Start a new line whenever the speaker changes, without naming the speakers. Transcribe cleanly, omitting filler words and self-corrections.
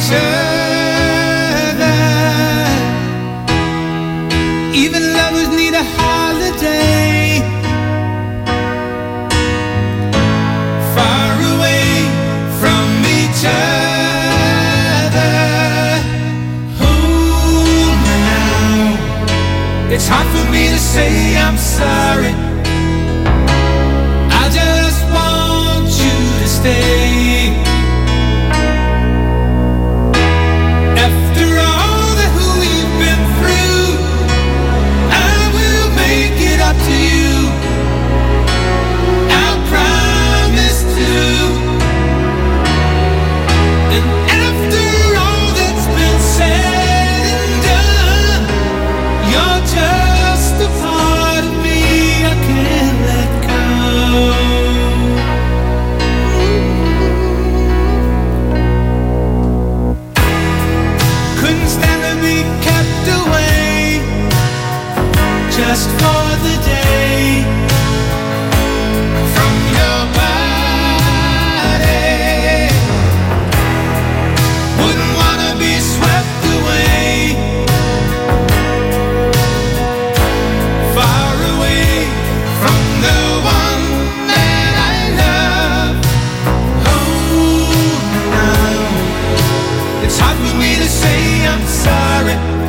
each other. Even lovers need a holiday, far away from each other. Oh, now it's hard for me to say I'm sorry. I just want you to stay. After all that we've been through, I will make it up to you. I promise to. And after all that's been said and done, you're just a part of me I can't let go. Couldn't stand to be kept away just for the day from your body. Wouldn't wanna be swept away, far away from the one that I love. Oh, now it's hard for me to say I'm sorry.